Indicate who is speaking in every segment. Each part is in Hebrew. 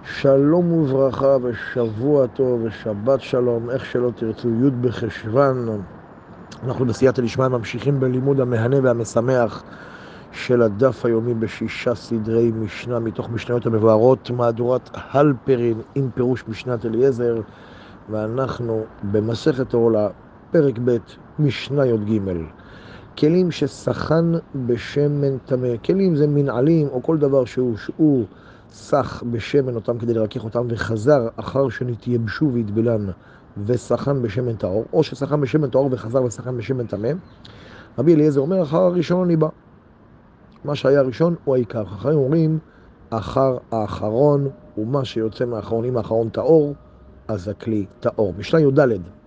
Speaker 1: שלום וברכה ושבוע טוב ושבת שלום, איך שלא תרצו, י' בחשוון. אנחנו בסייעתא דשמיא ממשיכים בלימוד המהנה והמשמח של הדף היומי בשישה סדרי משנה מתוך משניות המבוארות, מהדורת הלפרין עם פירוש משנת אליעזר, ואנחנו במסכת עורלה, פרק ב', משנה י"ג. כלים שסחן בשמן טמא. כלים זה מנעלים או כל דבר שהוא סח בשמן אותם כדי לרכך אותם וחזר אחר שנתייבשו והתבלן וסחן בשמן טהור, או שסחן בשמן טהור וחזר וסחן בשמן טמא. רבי אליעזר אומר אחר הראשון ניבא. מה שהיה הראשון הוא העיקר. אחרים אומרים אחר האחרון, ומה שיוצא מהאחרון, אם האחרון טהור אז הכלי טהור. משנה י"ד.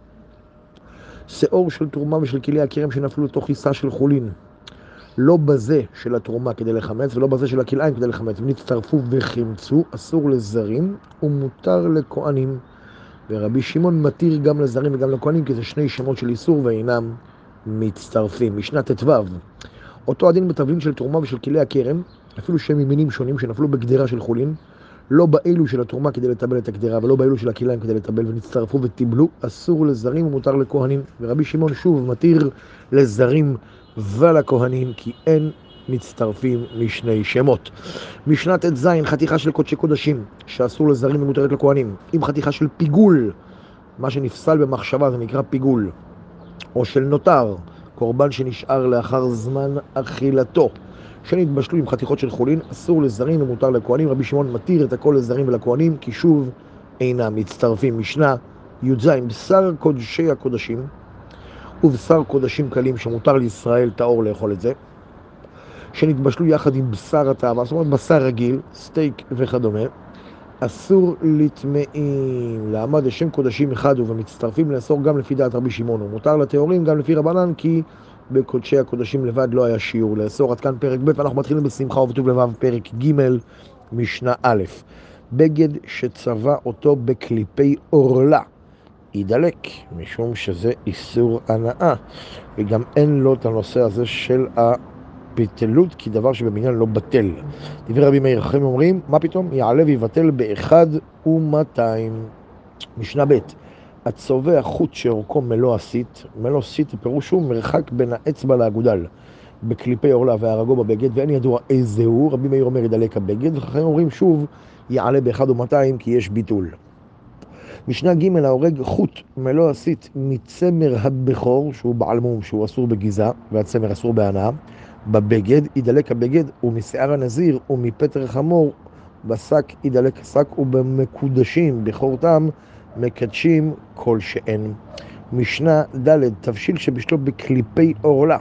Speaker 1: שיעור של תרומה ושל כלי הכרם שנפלו לתוך כיסה של חולין, לא בזה של התרומה כדי לחמץ ולא בזה של הכלאיים כדי לחמץ, ונצטרפו וחימצו, אסור לזרים ומותר לכהנים. ורבי שמעון מתיר גם לזרים וגם לכהנים, כי זה שני שמות של איסור ואינם מצטרפים. משנה ט"ו. אותו הדין בטבלין של תרומה ושל כלי הכרם, אפילו שהם ממינים שונים שנפלו בגדרה של חולין, לא באלו של התרומה כדי לטבל את הגדרה ולא באלו של הכלאיים כדי לטבל, ונצטרפו וטיבלו, אסור לזרים ומותר לכהנים. ורבי שמעון שוב מתיר לזרים ולכהנים, כי אין מצטרפים משני שמות. משנה ט"ז. חתיכה של קודשי קודשים שאסור לזרים ומותרת לכהנים, עם חתיכה של פיגול, מה שנפסל במחשבה זה נקרא פיגול, או של נותר, קורבן שנשאר לאחר זמן אכילתו, שנתבשלו עם חתיכות של חולין, אסור לזרים ומותר לכהנים. רבי שמעון מתיר את הכל לזרים ולכהנים, כי שוב אינם מצטרפים. משנה י"ז. בשר קודשי הקודשים ובשר קודשים קלים שמותר לישראל טהור לאכול את זה, שנתבשלו יחד עם בשר הטהרה, זאת אומרת בשר רגיל, סטייק וכדומה, אסור לטמאים. לעמד לשם קודשים אחד ובמצטרפים לאסור גם לפי דעת רבי שמעון, ומותר לטהורים גם לפי רבנן, כי בקודשי הקודשים לבד לא היה שיעור לאסור. עד כאן פרק ב', ואנחנו מתחילים בשמחה ובטוב לבב פרק ג', משנה א'. בגד שצבע אותו בקליפי עורלה ידלק, משום שזה איסור הנאה, וגם אין לו את הנושא הזה של הביטלות, כי דבר שבמניין לא בטל. דברי רבי מאיר חכמים אומרים, מה פתאום? יעלה ויבטל ב1,200. משנה ב'. הצובע חוט שאורכו מלוא הסית, מלוא סית פירושו מרחק בין האצבע לאגודל, בקליפי עורלה והרגו בבגד, ואין ידוע איזהו. רבי מאיר אומר ידלק הבגד, וחכמים אומרים שוב יעלה ב1,200, כי יש ביטול. משנה ג'. ההורג חוט מלוא הסית מצמר הבכור, שהוא בעל מום, שהוא אסור בגיזה, והצמר אסור בהנאה, בבגד ידלק הבגד, ומשיער הנזיר ומפטר חמור בשק ידלק השק, ובמקודשים בכורתם מקדשים כל שאין. משנה ד'. תבשיל שבשלו בקליפי עורלה,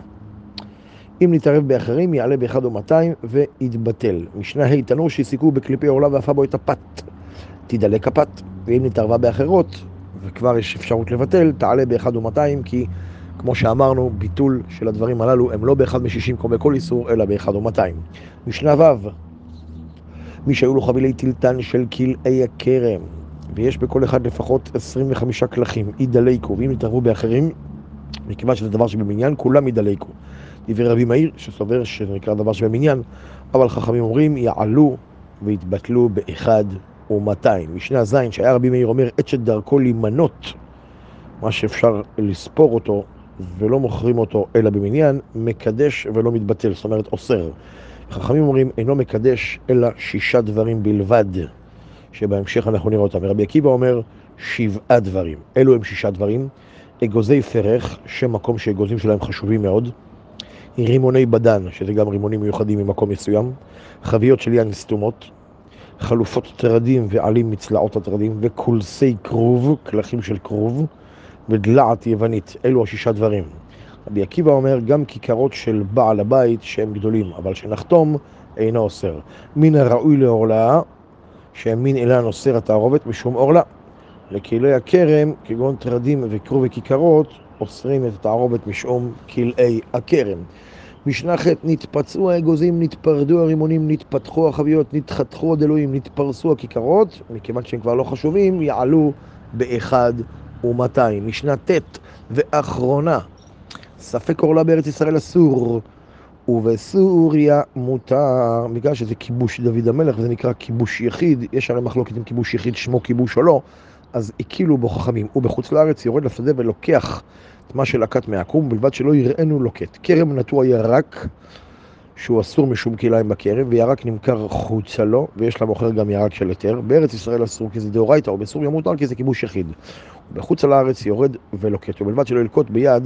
Speaker 1: אם נתערב באחרים יעלה ב1,200 ויתבטל. משנה ה'. תנור שהסיקו בקליפי עורלה ואפה בו את הפת, תדלק הפת, ואם נתערבה באחרות וכבר יש אפשרות לבטל, תעלה ב1,200, כי כמו שאמרנו, ביטול של הדברים הללו הם לא ב1 מ-60 כמו בכל איסור, אלא ב1,200. משנה ו'. מי שהיו לו חבילי טילטן של כלאי הכרם, ויש בכל אחד לפחות 25 כלכים, ידלקו, ואם נתערבו באחרים, מכיוון שזה דבר שבמניין, כולם ידלקו. דברי רבי מאיר שסובר שזה נקרא דבר שבמניין, אבל חכמים אומרים יעלו ויתבטלו ב1,200. משנה ז'. שהיה רבי מאיר אומר עת שדרכו להימנות, מה שאפשר לספור אותו ולא מוכרים אותו אלא במניין, מקדש ולא מתבטל, זאת אומרת אוסר. חכמים אומרים אינו מקדש אלא 6 דברים בלבד, שבהמשך אנחנו נראה אותם. רבי עקיבא אומר 7 דברים. אלו הם 6 דברים: אגוזי פרח, שם מקום שאגוזים שלהם חשובים מאוד, רימוני בדן, שזה גם רימונים מיוחדים ממקום מסוים, חביות של יין סתומות, חלופות תרדים ועלים מצלעות התרדים, וקולסי כרוב, כלכים של כרוב, ודלעת יוונית. אלו 6 דברים. רבי עקיבא אומר גם כיכרות של בעל הבית שהם גדולים, אבל שנחתום אינו אוסר. מן הראוי לעורלה, שהם מין אילן אוסר התערובת משום עורלה. לכלי הכרם כגון תרדים וכרוב וכיכרות אוסרים את התערובת משום כלאי הכרם. משנה ח'. נתפצעו האגוזים, נתפרדו הרימונים, נתפתחו החביות, נתחתכו הדלויים, נתפרסו הכיכרות, מכיוון שהם כבר לא חשובים, יעלו ב1,200. משנה ט'. ואחרונה. ספק עורלה בארץ ישראל אסור, ובסוריה מותר, בגלל שזה כיבוש דוד המלך וזה נקרא כיבוש יחיד, יש הרי מחלוקת אם כיבוש יחיד שמו כיבוש או לא, אז הקילו בו חכמים. ובחוץ לארץ יורד לשדה ולוקח את מה שלקט מהעקום, בלבד שלא יראינו לוקט. כרם נטוע ירק, שהוא אסור משום כלאיים בכרם, וירק נמכר חוצה לו, ויש למוכר גם ירק של היתר. בארץ ישראל אסור כי זה דאורייתא, או בסוריה מותר כי זה כיבוש יחיד. ובחוץ לארץ יורד ולוקט, ובלבד שלא ילקוט ביד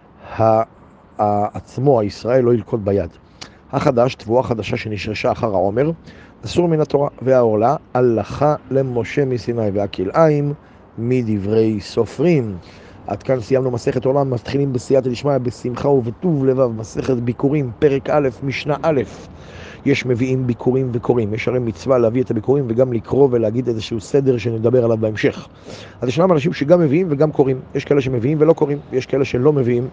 Speaker 1: עצמו, הישראל לא ילקוט ביד. החדש, תבואה חדשה שנשרשה אחר העומר, אסור מן התורה. והעורלה, הלכה למשה מסיני, והכלאיים מדברי סופרים. עד כאן סיימנו מסכת עולם, מתחילים בסייעתא דשמיא, בשמחה ובטוב לבב, מסכת ביקורים, פרק א', משנה א'. יש מביאים ביקורים וקוראים, יש הרי מצווה להביא את הביקורים וגם לקרוא ולהגיד איזשהו סדר שנדבר עליו בהמשך. אז ישנם אנשים שגם מביאים וגם קוראים, יש כאלה שמביאים ולא קוראים, יש כאלה שלא מביאים,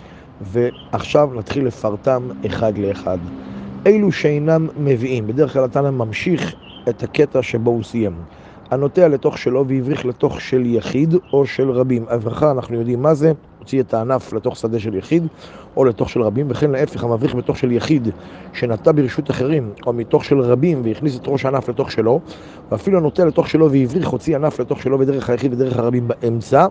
Speaker 1: ועכשיו נתחיל לפרטם אחד לאחד. אילו שאינם מביאים, בדרך כלל התנא ממשיך את הקטע שבו הוא סיים. הנוטע לתוך שלו והבריך לתוך של יחיד או של רבים. הברכה, אנחנו יודעים מה זה, הוציא את הענף לתוך שדה של יחיד או לתוך של רבים, וכן להפך, המבריך בתוך של יחיד שנטע ברשות אחרים או מתוך של רבים והכניס את ראש הענף לתוך שלו, ואפילו הנוטע לתוך שלו והבריך הוציא ענף לתוך שלו בדרך היחיד ודרך הרבים באמצע,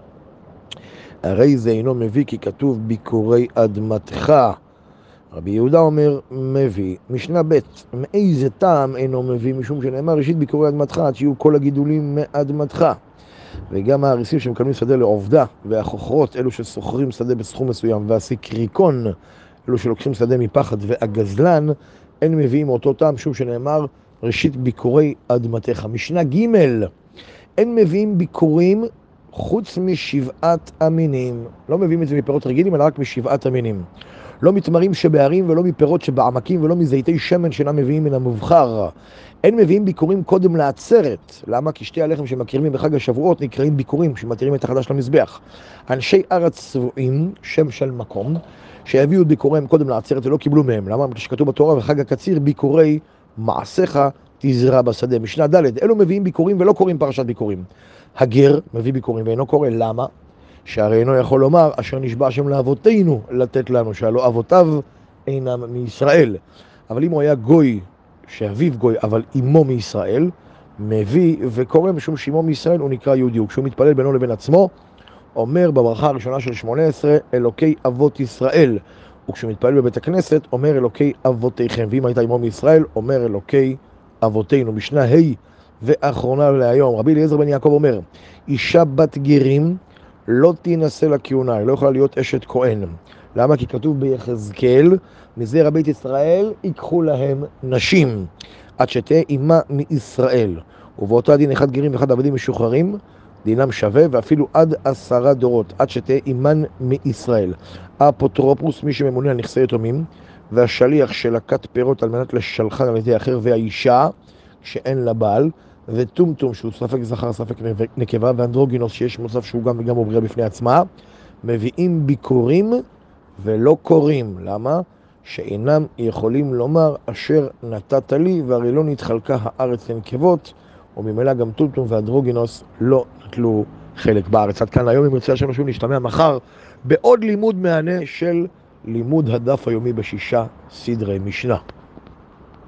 Speaker 1: הרי זה אינו מביא, כי כתוב ביקורי אדמתך. רבי יהודה אומר מביא. משנה ב', מאיזה טעם אינו מביא? משום שנאמר ראשית ביקורי אדמתך, עד שיהיו כל הגידולים מאדמתך. וגם האריסים שמקבלים שדה לעובדה, והחוכרות, אלו שסוחרים שדה בסכום מסוים, והסיקריקון, אלו שלוקחים שדה מפחד, והגזלן, אין מביאים אותו טעם, משום שנאמר ראשית ביקורי אדמתך. משנה ג', אין מביאים ביקורים חוץ משבעת המינים. לא מביאים את זה מפירות רגילים, אלא רק משבעת המינים. לא מתמרים שבערים ולא מפירות שבעמקים ולא מזיתי שמן שאינם מביאים מן המובחר. אין מביאים ביקורים קודם לעצרת. למה? כי שתי הלחם שמקריבים בחג השבועות נקראים ביקורים שמתירים את החדש למזבח. אנשי ארץ צבועים, שם של מקום, שהביאו את ביקוריהם קודם לעצרת ולא קיבלו מהם. למה? כשכתוב בתורה וחג הקציר ביקורי מעשיך תזרע בשדה. משנה ד', אלו מביאים ביקורים ולא קוראים פרשת ביקורים. הגר מביא ביקורים ואינו קורא. למה? שהרי אינו יכול לומר אשר נשבע השם לאבותינו לתת לנו, שהלא אבותיו אינם מישראל. אבל אם הוא היה גוי, שאביו גוי אבל אמו מישראל, מביא וקורא, משום שאמו מישראל הוא נקרא יהודי. וכשהוא מתפלל בינו לבין עצמו, אומר בברכה הראשונה של 18 אלוקי אבות ישראל. וכשהוא מתפלל בבית הכנסת אומר אלוקי אבותיכם. ואם הייתה אמו מישראל אומר אלוקי אבותינו. משנה ה' ואחרונה להיום, רבי אליעזר בן יעקב אומר, אישה בת גרים לא תינשא לכהונה, היא לא יכולה להיות אשת כהן. למה? כי כתוב ביחזקאל, מזרע בית ישראל ייקחו להם נשים, עד שתהיה אימה מישראל. ובאותו הדין אחד גרים ואחד עבדים משוחררים, דינם שווה, ואפילו עד 10 דורות, עד שתהיה אימן מישראל. האפוטרופוס, מי שממונה על נכסי יתומים, והשליח של הכת פירות על מנת לשלחן על ידי אחר, והאישה שאין לה בעל, וטומטום שהוא ספק זכר ספק נקבה, ואנדרוגינוס שיש מוסף שהוא גם וגם הוא בריאה בפני עצמה, מביאים ביקורים ולא קוראים. למה? שאינם יכולים לומר אשר נתת לי, והרי לא נתחלקה הארץ לנקבות, וממילא גם טומטום ואנדרוגינוס לא נטלו חלק בארץ. עד כאן היום. אם ירצה השם שוב נשתמע מחר בעוד לימוד מהנה של לימוד הדף היומי ב6 סדרי משנה.